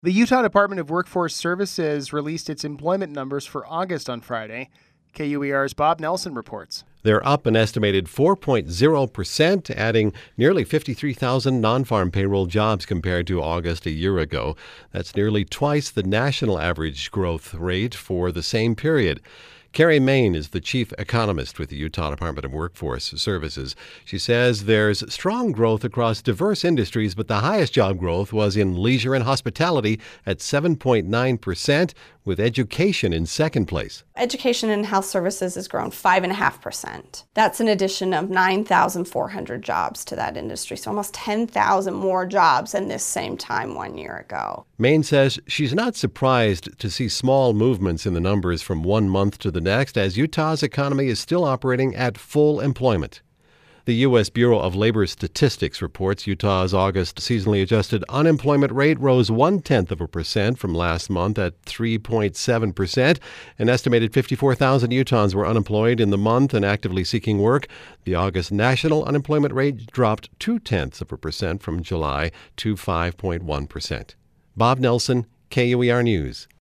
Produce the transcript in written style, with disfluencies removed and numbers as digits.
The Utah Department of Workforce Services released its employment numbers for August on Friday. KUER's Bob Nelson reports. They're up an estimated 4.0%, adding nearly 53,000 non-farm payroll jobs compared to August a year ago. That's nearly twice the national average growth rate for the same period. Carrie Main is the chief economist with the Utah Department of Workforce Services. She says there's strong growth across diverse industries, but the highest job growth was in leisure and hospitality at 7.9%, with education in second place. Education and health services has grown 5.5%. That's an addition of 9,400 jobs to that industry, so almost 10,000 more jobs than this same time 1 year ago. Main says she's not surprised to see small movements in the numbers from 1 month to the next, as Utah's economy is still operating at full employment. The U.S. Bureau of Labor Statistics reports Utah's August seasonally adjusted unemployment rate rose 0.1% from last month at 3.7%. An estimated 54,000 Utahns were unemployed in the month and actively seeking work. The August national unemployment rate dropped 0.2% from July to 5.1%. Bob Nelson, KUER News.